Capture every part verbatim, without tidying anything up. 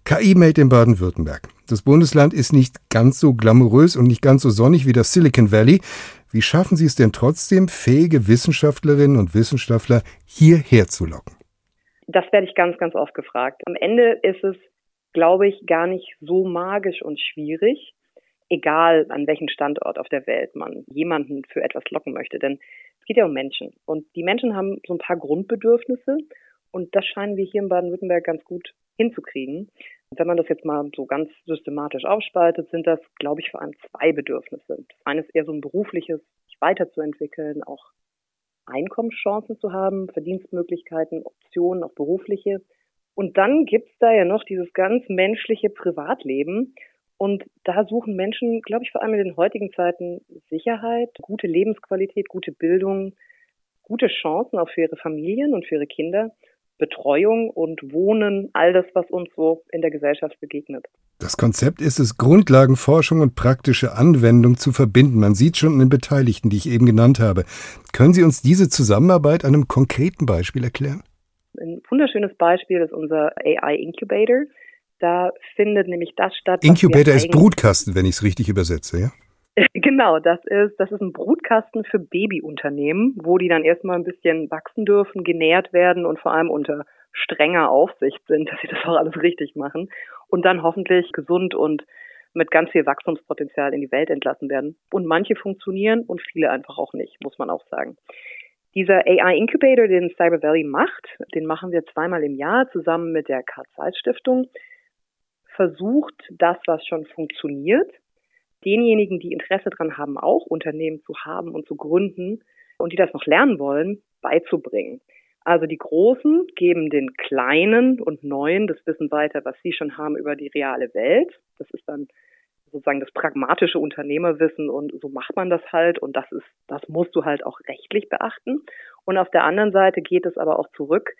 K I Made in Baden-Württemberg. Das Bundesland ist nicht ganz so glamourös und nicht ganz so sonnig wie das Silicon Valley. Wie schaffen Sie es denn trotzdem, fähige Wissenschaftlerinnen und Wissenschaftler hierher zu locken? Das werde ich ganz, ganz oft gefragt. Am Ende ist es, glaube ich, gar nicht so magisch und schwierig, egal an welchem Standort auf der Welt man jemanden für etwas locken möchte. Denn es geht ja um Menschen. Und die Menschen haben so ein paar Grundbedürfnisse. Und das scheinen wir hier in Baden-Württemberg ganz gut hinzukriegen. Und wenn man das jetzt mal so ganz systematisch aufspaltet, sind das, glaube ich, vor allem zwei Bedürfnisse. Das eine ist eher so ein berufliches, sich weiterzuentwickeln, auch Einkommenschancen zu haben, Verdienstmöglichkeiten, Optionen, auch berufliche. Und dann gibt's da ja noch dieses ganz menschliche Privatleben. Und da suchen Menschen, glaube ich, vor allem in den heutigen Zeiten Sicherheit, gute Lebensqualität, gute Bildung, gute Chancen auch für ihre Familien und für ihre Kinder, Betreuung und Wohnen, all das, was uns so in der Gesellschaft begegnet. Das Konzept ist es, Grundlagenforschung und praktische Anwendung zu verbinden. Man sieht schon in den Beteiligten, die ich eben genannt habe. Können Sie uns diese Zusammenarbeit an einem konkreten Beispiel erklären? Ein wunderschönes Beispiel ist unser A I Incubator. Da findet nämlich das statt. Incubator ist Brutkasten, wenn ich es richtig übersetze, ja? Genau, das ist, das ist ein Brutkasten für Babyunternehmen, wo die dann erstmal ein bisschen wachsen dürfen, genährt werden und vor allem unter strenger Aufsicht sind, dass sie das auch alles richtig machen und dann hoffentlich gesund und mit ganz viel Wachstumspotenzial in die Welt entlassen werden. Und manche funktionieren und viele einfach auch nicht, muss man auch sagen. Dieser A I Incubator, den Cyber Valley macht, den machen wir zweimal im Jahr zusammen mit der Carl Zeiss Stiftung, versucht das, was schon funktioniert, denjenigen, die Interesse daran haben, auch Unternehmen zu haben und zu gründen und die das noch lernen wollen, beizubringen. Also die Großen geben den Kleinen und Neuen das Wissen weiter, was sie schon haben über die reale Welt. Das ist dann sozusagen das pragmatische Unternehmerwissen und so macht man das halt und das ist, das musst du halt auch rechtlich beachten. Und auf der anderen Seite geht es aber auch zurück,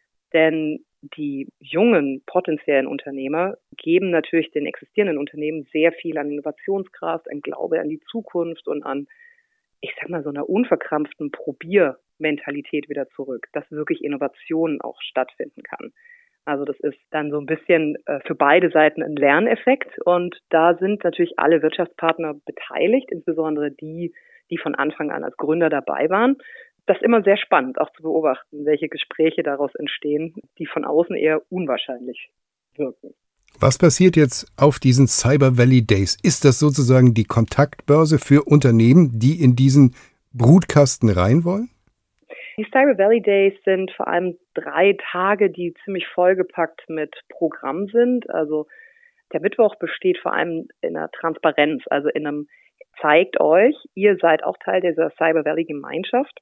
denn die jungen potenziellen Unternehmer geben natürlich den existierenden Unternehmen sehr viel an Innovationskraft, an Glaube an die Zukunft und an, ich sag mal, so einer unverkrampften Probiermentalität wieder zurück, dass wirklich Innovation auch stattfinden kann. Also das ist dann so ein bisschen äh, für beide Seiten ein Lerneffekt und da sind natürlich alle Wirtschaftspartner beteiligt, insbesondere die, die von Anfang an als Gründer dabei waren. Das ist immer sehr spannend, auch zu beobachten, welche Gespräche daraus entstehen, die von außen eher unwahrscheinlich wirken. Was passiert jetzt auf diesen Cyber Valley Days? Ist das sozusagen die Kontaktbörse für Unternehmen, die in diesen Brutkasten rein wollen? Die Cyber Valley Days sind vor allem drei Tage, die ziemlich vollgepackt mit Programm sind. Also der Mittwoch besteht vor allem in einer Transparenz, also in einem zeigt euch, ihr seid auch Teil dieser Cyber Valley Gemeinschaft.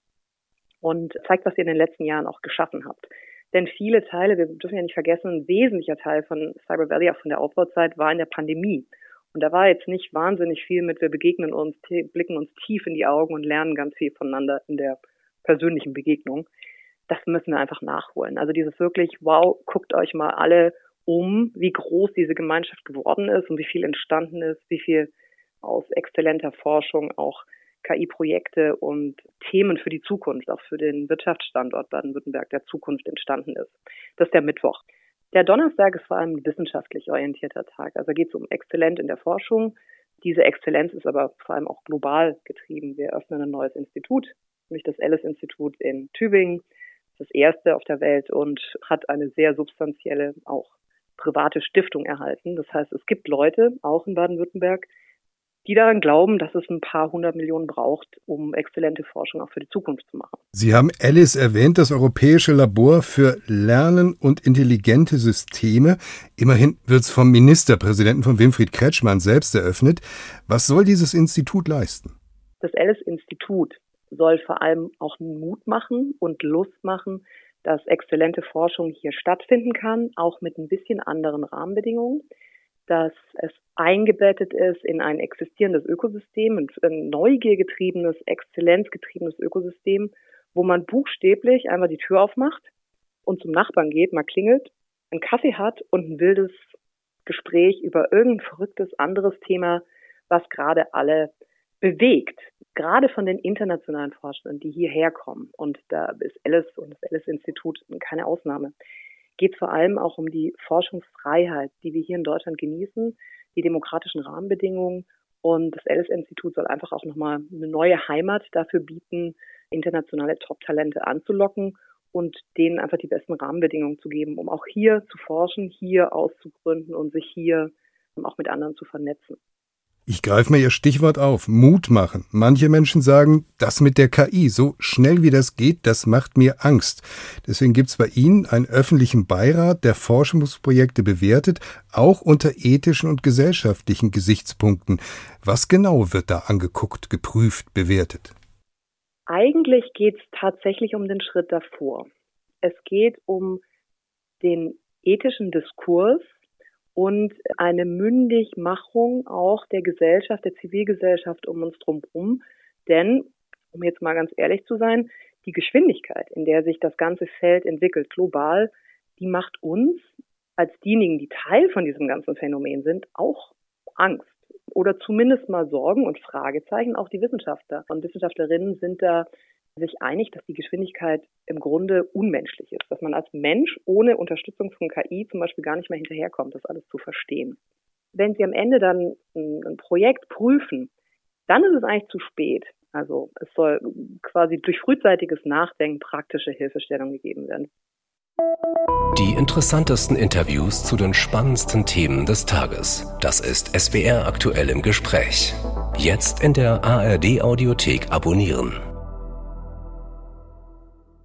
Und zeigt, was ihr in den letzten Jahren auch geschaffen habt. Denn viele Teile, wir dürfen ja nicht vergessen, ein wesentlicher Teil von Cyber Valley, auch von der Aufbauzeit, war in der Pandemie. Und da war jetzt nicht wahnsinnig viel mit, wir begegnen uns, blicken uns tief in die Augen und lernen ganz viel voneinander in der persönlichen Begegnung. Das müssen wir einfach nachholen. Also dieses wirklich, wow, guckt euch mal alle um, wie groß diese Gemeinschaft geworden ist und wie viel entstanden ist, wie viel aus exzellenter Forschung auch K I-Projekte und Themen für die Zukunft, auch für den Wirtschaftsstandort Baden-Württemberg der Zukunft entstanden ist. Das ist der Mittwoch. Der Donnerstag ist vor allem ein wissenschaftlich orientierter Tag. Also geht es um Exzellenz in der Forschung. Diese Exzellenz ist aber vor allem auch global getrieben. Wir öffnen ein neues Institut, nämlich das Ellis-Institut in Tübingen. Das erste auf der Welt und hat eine sehr substanzielle, auch private Stiftung erhalten. Das heißt, es gibt Leute, auch in Baden-Württemberg, die daran glauben, dass es ein paar hundert Millionen braucht, um exzellente Forschung auch für die Zukunft zu machen. Sie haben Ellis erwähnt, das Europäische Labor für Lernen und intelligente Systeme. Immerhin wird es vom Ministerpräsidenten von Winfried Kretschmann selbst eröffnet. Was soll dieses Institut leisten? Das Ellis-Institut soll vor allem auch Mut machen und Lust machen, dass exzellente Forschung hier stattfinden kann, auch mit ein bisschen anderen Rahmenbedingungen, dass es eingebettet ist in ein existierendes Ökosystem, ein neugiergetriebenes, exzellenzgetriebenes Ökosystem, wo man buchstäblich einfach die Tür aufmacht und zum Nachbarn geht, mal klingelt, einen Kaffee hat und ein wildes Gespräch über irgendein verrücktes anderes Thema, was gerade alle bewegt. Gerade von den internationalen Forschern, die hierher kommen. Und da ist Ellis und das Ellis-Institut keine Ausnahme. geht es vor allem auch um die Forschungsfreiheit, die wir hier in Deutschland genießen, die demokratischen Rahmenbedingungen. Und das Ellis-Institut soll einfach auch nochmal eine neue Heimat dafür bieten, internationale Top-Talente anzulocken und denen einfach die besten Rahmenbedingungen zu geben, um auch hier zu forschen, hier auszugründen und sich hier auch mit anderen zu vernetzen. Ich greife mal Ihr Stichwort auf, Mut machen. Manche Menschen sagen, das mit der K I, so schnell wie das geht, das macht mir Angst. Deswegen gibt es bei Ihnen einen öffentlichen Beirat, der Forschungsprojekte bewertet, auch unter ethischen und gesellschaftlichen Gesichtspunkten. Was genau wird da angeguckt, geprüft, bewertet? Eigentlich geht es tatsächlich um den Schritt davor. Es geht um den ethischen Diskurs und eine Mündigmachung auch der Gesellschaft, der Zivilgesellschaft um uns drumherum. Denn, um jetzt mal ganz ehrlich zu sein, die Geschwindigkeit, in der sich das ganze Feld entwickelt, global, die macht uns als diejenigen, die Teil von diesem ganzen Phänomen sind, auch Angst. Oder zumindest mal Sorgen und Fragezeichen. Auch die Wissenschaftler und Wissenschaftlerinnen sind da sich einig, dass die Geschwindigkeit im Grunde unmenschlich ist, dass man als Mensch ohne Unterstützung von K I zum Beispiel gar nicht mehr hinterherkommt, das alles zu verstehen. Wenn Sie am Ende dann ein, ein Projekt prüfen, dann ist es eigentlich zu spät. Also es soll quasi durch frühzeitiges Nachdenken praktische Hilfestellung gegeben werden. Die interessantesten Interviews zu den spannendsten Themen des Tages. Das ist S W R aktuell im Gespräch. Jetzt in der A R D Audiothek abonnieren.